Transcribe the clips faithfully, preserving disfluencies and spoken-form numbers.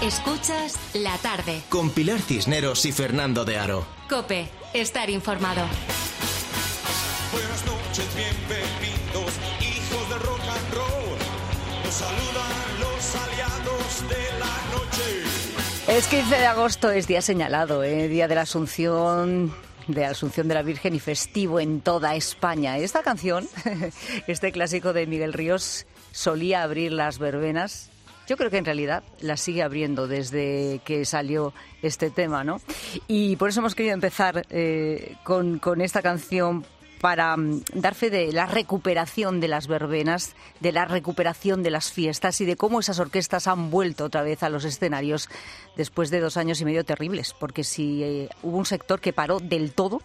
Escuchas La Tarde. Con Pilar Cisneros y Fernando de Aro. COPE. Estar informado. Buenas noches, bienvenidos, hijos del rock and roll. Nos saludan los aliados de la noche. Es quince de agosto, es día señalado, ¿eh? Día de la Asunción... de la Asunción de la Virgen y festivo en toda España. Esta canción, este clásico de Miguel Ríos, solía abrir las verbenas. Yo creo que en realidad las sigue abriendo desde que salió este tema, ¿no? Y por eso hemos querido empezar eh, con, con esta canción para um, dar fe de la recuperación de las verbenas, de la recuperación de las fiestas y de cómo esas orquestas han vuelto otra vez a los escenarios después de dos años y medio terribles. Porque si eh, hubo un sector que paró del todo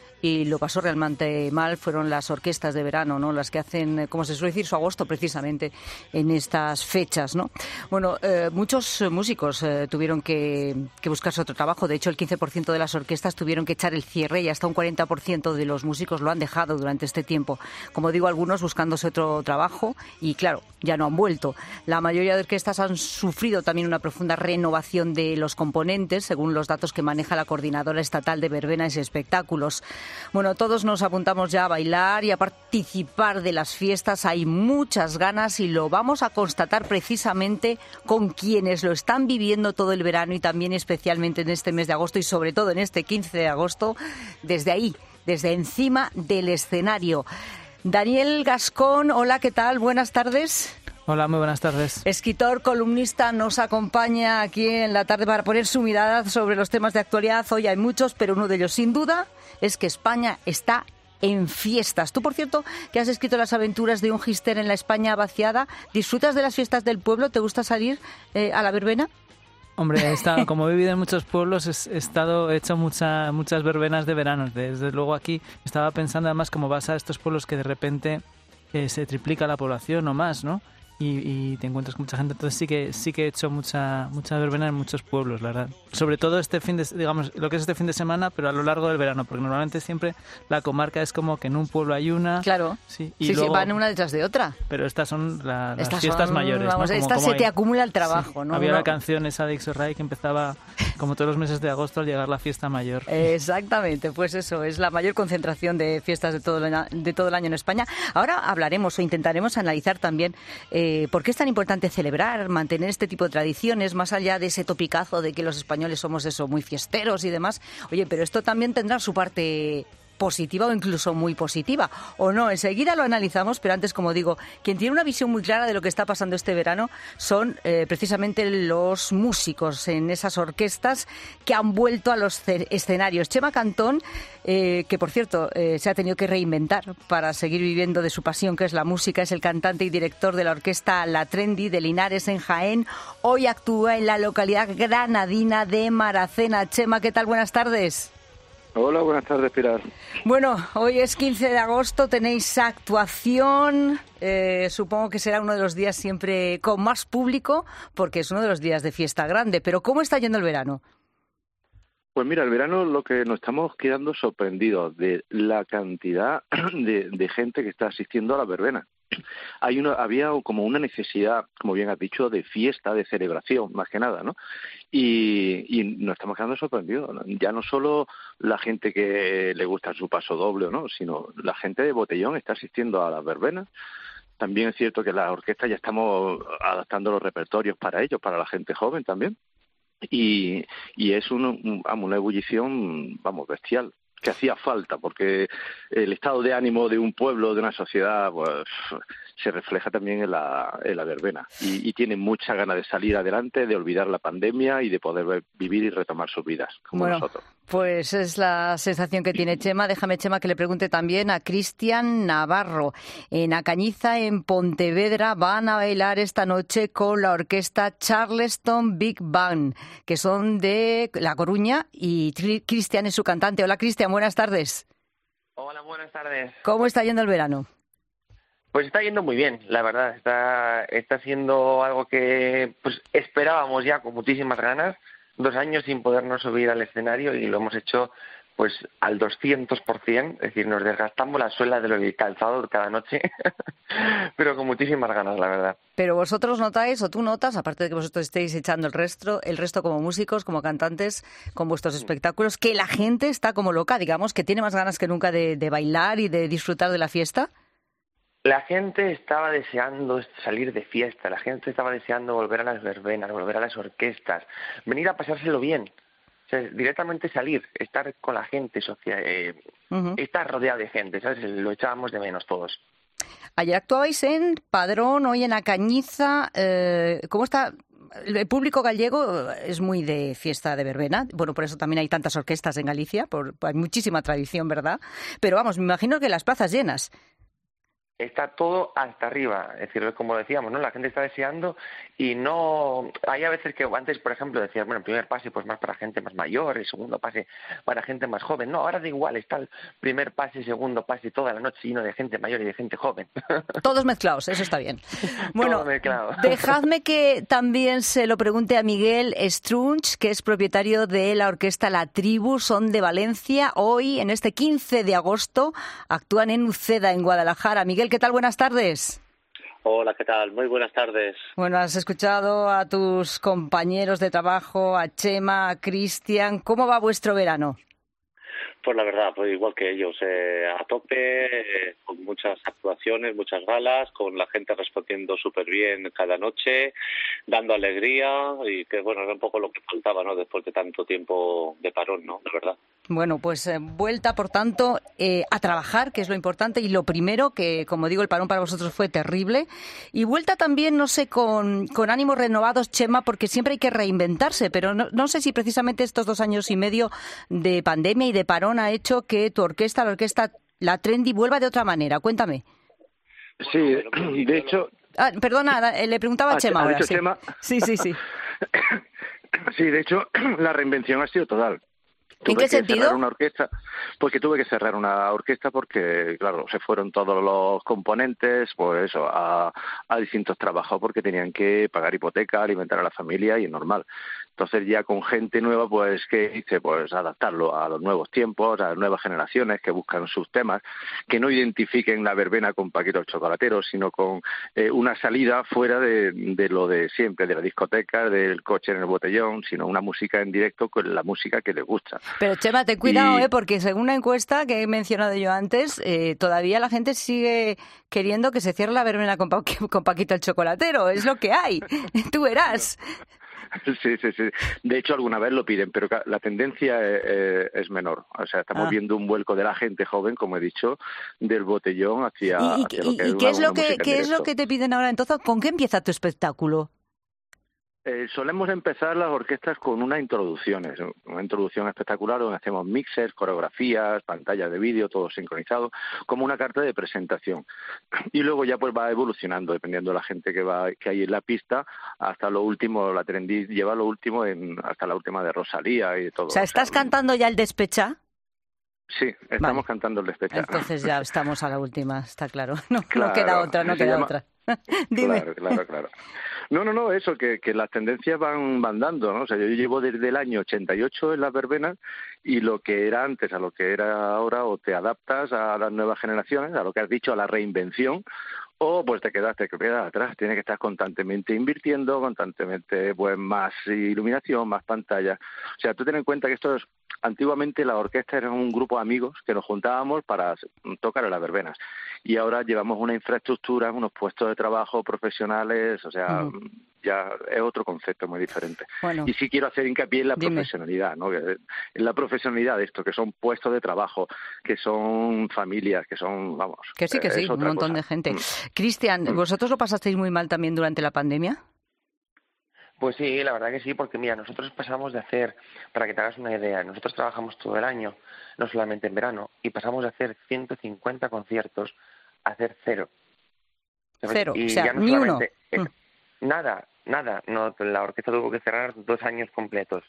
y lo pasó realmente mal, fueron las orquestas de verano, ¿no? Las que hacen, como se suele decir, su agosto precisamente en estas fechas, ¿no? Bueno, eh, muchos músicos eh, tuvieron que, que buscarse otro trabajo. De hecho, el quince por ciento de las orquestas tuvieron que echar el cierre y hasta un cuarenta por ciento de los músicos lo han dejado durante este tiempo. Como digo, algunos buscándose otro trabajo y, claro, ya no han vuelto. La mayoría de orquestas han sufrido también una profunda renovación de los componentes, según los datos que maneja la Coordinadora Estatal de Verbenas y Espectáculos. Bueno, todos nos apuntamos ya a bailar y a participar de las fiestas. Hay muchas ganas y lo vamos a constatar precisamente con quienes lo están viviendo todo el verano y también especialmente en este mes de agosto y sobre todo en este quince de agosto, desde ahí, desde encima del escenario. Daniel Gascón, hola, ¿qué tal? Buenas tardes. Hola, muy buenas tardes. Escritor, columnista, nos acompaña aquí en la tarde para poner su mirada sobre los temas de actualidad. Hoy hay muchos, pero uno de ellos, sin duda, es que España está en fiestas. Tú, por cierto, que has escrito las aventuras de un gister en la España vaciada, ¿disfrutas de las fiestas del pueblo? ¿Te gusta salir eh, a la verbena? Hombre, he estado, como he vivido en muchos pueblos, he estado he hecho mucha, muchas verbenas de verano. Desde luego aquí estaba pensando, además, como vas a estos pueblos que de repente eh, se triplica la población o más, ¿no? Y, y te encuentras con mucha gente, entonces sí que sí que he hecho mucha mucha verbena en muchos pueblos, la verdad. Sobre todo este fin de, digamos, lo que es este fin de semana, pero a lo largo del verano, porque normalmente siempre la comarca es como que en un pueblo hay una. Claro. Sí, y sí, luego, sí, van una detrás de otra. Pero estas son la, las estas fiestas son, mayores, vamos, ¿no? Como, esta como se hay, te acumula el trabajo, sí, ¿no? Había no. la canción esa de Ixo-Ray que empezaba como todos los meses de agosto al llegar la fiesta mayor. Exactamente, pues eso, es la mayor concentración de fiestas de todo el, de todo el año en España. Ahora hablaremos o intentaremos analizar también eh, por qué es tan importante celebrar, mantener este tipo de tradiciones, más allá de ese topicazo de que los españoles somos eso, muy fiesteros y demás. Oye, pero esto también tendrá su parte positiva o incluso muy positiva, o no, enseguida lo analizamos, pero antes, como digo, quien tiene una visión muy clara de lo que está pasando este verano son eh, precisamente los músicos en esas orquestas que han vuelto a los escenarios. Chema Cantón, eh, que por cierto eh, se ha tenido que reinventar para seguir viviendo de su pasión, que es la música, es el cantante y director de la orquesta La Trendy de Linares en Jaén. Hoy actúa en la localidad granadina de Maracena. Chema, ¿qué tal? Buenas tardes. Hola, buenas tardes, Pilar. Bueno, hoy es quince de agosto, tenéis actuación, eh, supongo que será uno de los días siempre con más público, porque es uno de los días de fiesta grande, pero ¿cómo está yendo el verano? Pues mira, el verano lo que nos estamos quedando sorprendidos de la cantidad de, de gente que está asistiendo a la verbena. Hay una, había como una necesidad, como bien has dicho, de fiesta, de celebración, más que nada, ¿no? Y, y nos estamos quedando sorprendidos, ¿no? Ya no solo la gente que le gusta su paso doble, ¿no? Sino la gente de botellón está asistiendo a las verbenas. También es cierto que las orquestas ya estamos adaptando los repertorios para ellos, para la gente joven también. Y, y es un, un, una ebullición, vamos, bestial, que hacía falta, porque el estado de ánimo de un pueblo, de una sociedad, pues se refleja también en la, en la verbena. Y, y tienen mucha ganas de salir adelante, de olvidar la pandemia y de poder vivir y retomar sus vidas, como bueno, nosotros. Pues es la sensación que tiene Chema. Déjame, Chema, que le pregunte también a Cristian Navarro. En Acañiza, en Pontevedra, van a bailar esta noche con la orquesta Charleston Big Band, que son de La Coruña, y Cristian es su cantante. Hola, Cristian, buenas tardes. Hola, buenas tardes. ¿Cómo está yendo el verano? Pues está yendo muy bien, la verdad. Está, está siendo algo que pues esperábamos ya con muchísimas ganas. Dos años sin podernos subir al escenario y lo hemos hecho pues al doscientos por ciento, es decir, nos desgastamos la suela del calzado cada noche, pero con muchísimas ganas, la verdad. Pero vosotros notáis, o tú notas, aparte de que vosotros estéis echando el resto, el resto como músicos, como cantantes, con vuestros espectáculos, que la gente está como loca, digamos, que tiene más ganas que nunca de, de bailar y de disfrutar de la fiesta. La gente estaba deseando salir de fiesta, la gente estaba deseando volver a las verbenas, volver a las orquestas, venir a pasárselo bien. O sea, directamente salir, estar con la gente, social, eh, uh-huh. estar rodeado de gente, ¿sabes? Lo echábamos de menos todos. Ayer actuabais en Padrón, hoy en A Cañiza. Eh, ¿Cómo está? El público gallego es muy de fiesta de verbena. Bueno, por eso también hay tantas orquestas en Galicia, por, hay muchísima tradición, ¿verdad? Pero vamos, me imagino que las plazas llenas. Está todo hasta arriba, es decir, como decíamos, ¿no? La gente está deseando y no... Hay a veces que antes, por ejemplo, decías, bueno, el primer pase pues más para gente más mayor, el segundo pase para gente más joven. No, ahora da igual, está el primer pase, segundo pase, toda la noche lleno de gente mayor y de gente joven. Todos mezclados, eso está bien. Bueno, todo mezclado. Dejadme que también se lo pregunte a Miguel Strunch, que es propietario de la orquesta La Tribu, son de Valencia. Hoy, en este quince de agosto, actúan en Uceda, en Guadalajara. Miguel, ¿qué tal? Buenas tardes. Hola, ¿qué tal? Muy buenas tardes. Bueno, has escuchado a tus compañeros de trabajo, a Chema, a Cristian. ¿Cómo va vuestro verano? Pues la verdad, pues igual que ellos, eh, a tope, eh, con muchas actuaciones, muchas galas, con la gente respondiendo súper bien cada noche, dando alegría y que, bueno, era un poco lo que faltaba, ¿no? Después de tanto tiempo de parón, ¿no? La verdad. Bueno, pues eh, vuelta, por tanto, eh, a trabajar, que es lo importante y lo primero, que, como digo, el parón para vosotros fue terrible. Y vuelta también, no sé, con, con ánimos renovados, Chema, porque siempre hay que reinventarse, pero no, no sé si precisamente estos dos años y medio de pandemia y de parón ha hecho que tu orquesta, la orquesta La Trendy, vuelva de otra manera. Cuéntame. Sí, de hecho... Ah, perdona, le preguntaba a Chema ¿Ha ahora. dicho Sí. Chema? sí, sí, sí. Sí, de hecho, la reinvención ha sido total. Tuve ¿En qué que sentido? cerrar una orquesta, porque tuve que cerrar una orquesta porque, claro, se fueron todos los componentes, pues eso, a, a distintos trabajos porque tenían que pagar hipoteca, alimentar a la familia y es normal. Entonces ya con gente nueva, pues, ¿qué hice? Pues adaptarlo a los nuevos tiempos, a las nuevas generaciones que buscan sus temas, que no identifiquen la verbena con Paquito el Chocolatero, sino con eh, una salida fuera de, de lo de siempre, de la discoteca, del coche en el botellón, sino una música en directo con la música que les gusta. Pero Chema, ten cuidado, Y... ¿eh? Porque según una encuesta que he mencionado yo antes, eh, todavía la gente sigue queriendo que se cierre la verbena con, pa con Paquito el Chocolatero. Es lo que hay. Tú verás. Sí, sí, sí. De hecho, alguna vez lo piden, pero la tendencia es, es menor. O sea, estamos ah. viendo un vuelco de la gente joven, como he dicho, del botellón hacia, ¿Y, hacia y, lo que y es qué una, es lo una que qué es lo que te piden ahora entonces? ¿Con qué empieza tu espectáculo? Eh, solemos empezar las orquestas con unas introducciones, una introducción espectacular donde hacemos mixes, coreografías, pantallas de vídeo, todo sincronizado, como una carta de presentación. Y luego ya pues va evolucionando, dependiendo de la gente que va que hay en la pista, hasta lo último, la Trendy lleva lo último en hasta la última de Rosalía y todo. O sea, ¿estás o sea, cantando ya el Despecha? Sí, estamos vale. cantando el Despecha. Entonces ya estamos a la última, está claro. No, claro, no queda otra, no queda llama... otra. Dime. Claro, claro, claro. No, no, no, eso, que, que las tendencias van, van dando, ¿no? O sea, yo llevo desde el año ochenta y ocho en las verbenas y lo que era antes a lo que era ahora, o te adaptas a las nuevas generaciones, a lo que has dicho, a la reinvención, o pues te quedas, te quedas atrás. Tienes que estar constantemente invirtiendo, constantemente pues más iluminación, más pantallas. O sea, tú ten en cuenta que esto es... Antiguamente la orquesta era un grupo de amigos que nos juntábamos para tocar en las verbenas y ahora llevamos una infraestructura, unos puestos de trabajo profesionales, o sea, uh-huh. ya es otro concepto muy diferente. Bueno, y sí quiero hacer hincapié en la dime. profesionalidad, ¿no? En la profesionalidad de esto, que son puestos de trabajo, que son familias, que son, vamos... Que sí, que sí, un montón cosa. de gente. Mm. Cristian, Mm. ¿vosotros lo pasasteis muy mal también durante la pandemia? Pues sí, la verdad que sí, porque mira, nosotros pasamos de hacer, para que te hagas una idea, nosotros trabajamos todo el año, no solamente en verano, y pasamos de hacer ciento cincuenta conciertos a hacer cero. Cero, y o sea, ya no ni uno. Eh, mm. Nada, nada, no, la orquesta tuvo que cerrar dos años completos.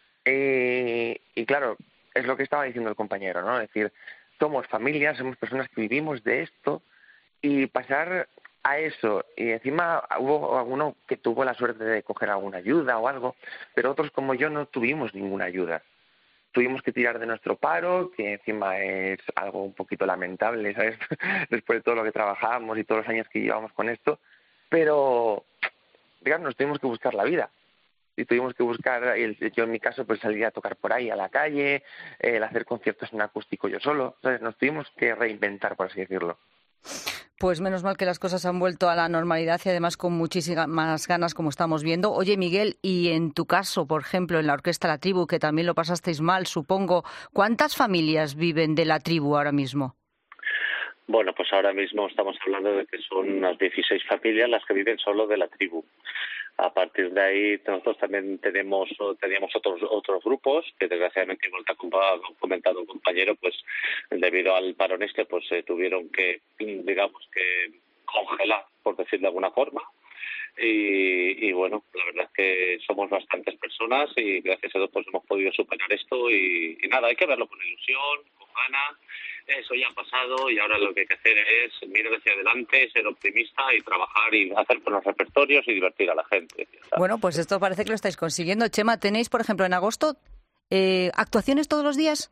Eh, y claro, es lo que estaba diciendo el compañero, ¿no? Es decir, somos familias, somos personas que vivimos de esto, y pasar... a eso, y encima hubo alguno que tuvo la suerte de coger alguna ayuda o algo, pero otros como yo no tuvimos ninguna ayuda. tuvimos que tirar de nuestro paro, que encima es algo un poquito lamentable, ¿sabes? Después de todo lo que trabajábamos y todos los años que llevamos con esto, pero, digamos, nos tuvimos que buscar la vida. Y tuvimos que buscar, el, yo en mi caso, pues salir a tocar por ahí a la calle, el hacer conciertos en acústico yo solo. ¿Sabes? Nos tuvimos que reinventar, por así decirlo. Pues menos mal que las cosas han vuelto a la normalidad y además con muchísimas más ganas, como estamos viendo. Oye, Miguel, y en tu caso, por ejemplo, en la Orquesta La Tribu, que también lo pasasteis mal, supongo, ¿cuántas familias viven de La Tribu ahora mismo? Bueno, pues ahora mismo estamos hablando de que son unas dieciséis familias las que viven solo de La Tribu. A partir de ahí nosotros también tenemos teníamos otros otros grupos que desgraciadamente, igual que ha comentado un compañero, pues debido al parón este pues se tuvieron que, digamos que congelar, por decirlo de alguna forma. Y, y bueno, la verdad es que somos bastantes personas y gracias a Dios pues hemos podido superar esto y, y nada, hay que verlo con ilusión, con ganas. Eso ya ha pasado y ahora lo que hay que hacer es mirar hacia adelante, ser optimista y trabajar y hacer buenos repertorios y divertir a la gente. ¿Sabes? Bueno, pues esto parece que lo estáis consiguiendo. Chema, ¿tenéis, por ejemplo, en agosto eh, actuaciones todos los días?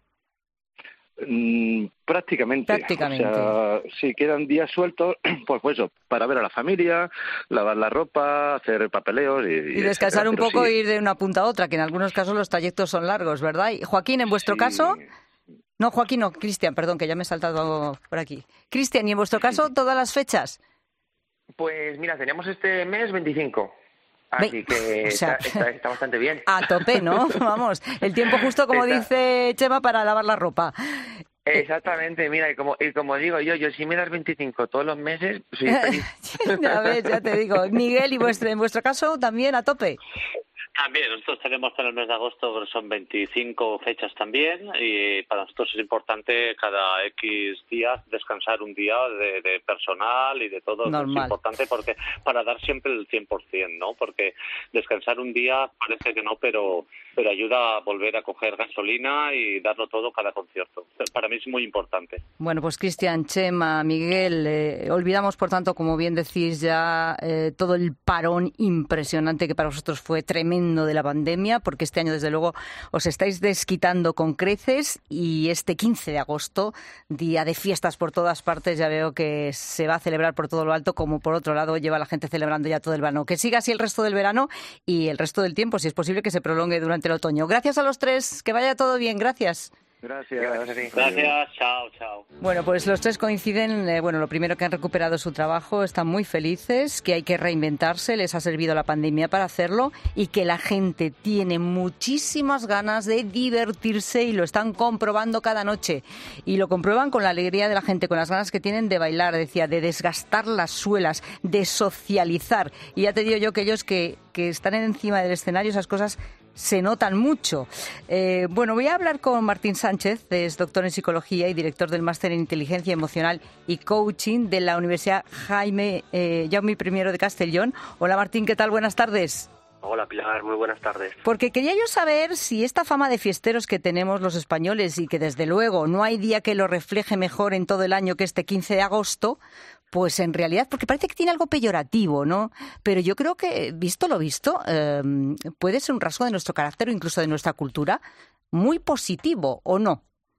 Mm, prácticamente. Prácticamente. O sea, si quedan días sueltos, pues, pues eso, para ver a la familia, lavar la ropa, hacer papeleos y... Y descansar un poco e ir de una punta a otra, que en algunos casos los trayectos son largos, ¿verdad? Y Joaquín, en vuestro sí. caso... No, Joaquín, no, Cristian, perdón, que ya me he saltado por aquí. Cristian, ¿y en vuestro caso todas las fechas? Pues mira, tenemos este mes veinticinco. Así que o sea, está, está, está bastante bien. A tope, ¿no? Vamos, el tiempo justo, como está... dice Chema, para lavar la ropa. Exactamente, mira, y como, y como digo yo, yo si me das veinticinco todos los meses, soy feliz. Ya ves, ya te digo. Miguel, ¿y vuestro, en vuestro caso también a tope? También, nosotros tenemos para el mes de agosto, son veinticinco fechas también, y para nosotros es importante cada X días descansar un día de, de personal y de todo. Normal. Es importante porque para dar siempre el cien por ciento, ¿no? Porque descansar un día parece que no, pero pero ayuda a volver a coger gasolina y darlo todo cada concierto. Para mí es muy importante. Bueno, pues Cristian, Chema, Miguel, eh, olvidamos, por tanto, como bien decís ya, eh, todo el parón impresionante que para vosotros fue tremendo de la pandemia, porque este año, desde luego, os estáis desquitando con creces y este quince de agosto, día de fiestas por todas partes, ya veo que se va a celebrar por todo lo alto, como por otro lado lleva la gente celebrando ya todo el verano. Que siga así el resto del verano y el resto del tiempo, si es posible que se prolongue durante el otoño. Gracias a los tres, que vaya todo bien, gracias. Gracias. Gracias, Gracias, chao, chao. Bueno, pues los tres coinciden, eh, bueno, lo primero, que han recuperado su trabajo, están muy felices, que hay que reinventarse, les ha servido la pandemia para hacerlo y que la gente tiene muchísimas ganas de divertirse y lo están comprobando cada noche. Y lo comprueban con la alegría de la gente, con las ganas que tienen de bailar, decía, de desgastar las suelas, de socializar. Y ya te digo yo que ellos que, que están encima del escenario, esas cosas se notan mucho. Eh, bueno, voy a hablar con Martín Sánchez, es doctor en psicología y director del máster en inteligencia emocional y coaching de la Universidad Jaime eh, Jaume primero de Castellón. Hola Martín, ¿qué tal? Buenas tardes. Hola Pilar, muy buenas tardes. Porque quería yo saber si esta fama de fiesteros que tenemos los españoles y que desde luego no hay día que lo refleje mejor en todo el año que este quince de agosto, pues en realidad, porque parece que tiene algo peyorativo, ¿no? Pero yo creo que, visto lo visto, eh, puede ser un rasgo de nuestro carácter o incluso de nuestra cultura muy positivo, ¿o no?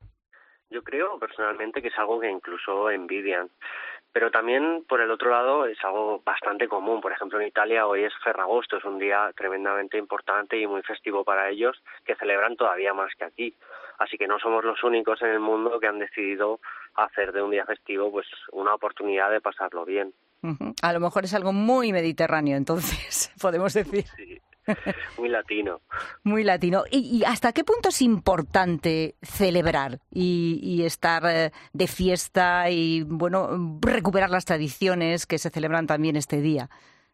Yo creo personalmente que es algo que incluso envidian. Pero también, por el otro lado, es algo bastante común. Por ejemplo, en Italia hoy es Ferragosto, es un día tremendamente importante y muy festivo para ellos, que celebran todavía más que aquí. Así que no somos los únicos en el mundo que han decidido hacer de un día festivo pues una oportunidad de pasarlo bien. Uh-huh. A lo mejor es algo muy mediterráneo, entonces, podemos decir. Sí. Muy latino. Muy latino. ¿Y, y hasta qué punto es importante celebrar y, y estar eh, de fiesta y, bueno, recuperar las tradiciones que se celebran también este día?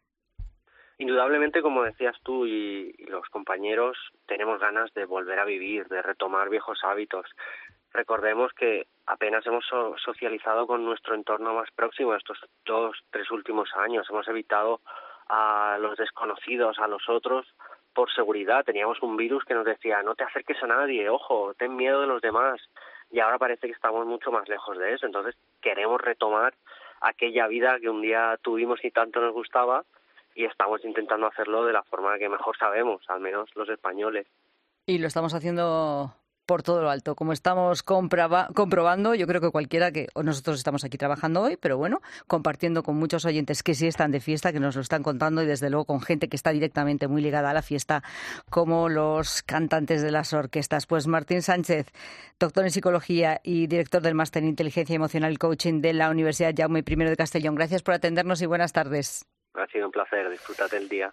Indudablemente, como decías tú y, y los compañeros, tenemos ganas de volver a vivir, de retomar viejos hábitos. Recordemos que apenas hemos so- socializado con nuestro entorno más próximo estos dos, tres últimos años. Hemos evitado a los desconocidos, a los otros, por seguridad. Teníamos un virus que nos decía, no te acerques a nadie, ojo, ten miedo de los demás. Y ahora parece que estamos mucho más lejos de eso. Entonces queremos retomar aquella vida que un día tuvimos y tanto nos gustaba y estamos intentando hacerlo de la forma que mejor sabemos, al menos los españoles. Y lo estamos haciendo por todo lo alto, como estamos compraba, comprobando, yo creo que cualquiera que nosotros estamos aquí trabajando hoy, pero bueno, compartiendo con muchos oyentes que sí están de fiesta, que nos lo están contando y desde luego con gente que está directamente muy ligada a la fiesta, como los cantantes de las orquestas. Pues Martín Sánchez, doctor en psicología y director del máster en inteligencia emocional y coaching de la Universidad Jaume I de Castellón. Gracias por atendernos y buenas tardes. Ha sido un placer, disfrútate el día.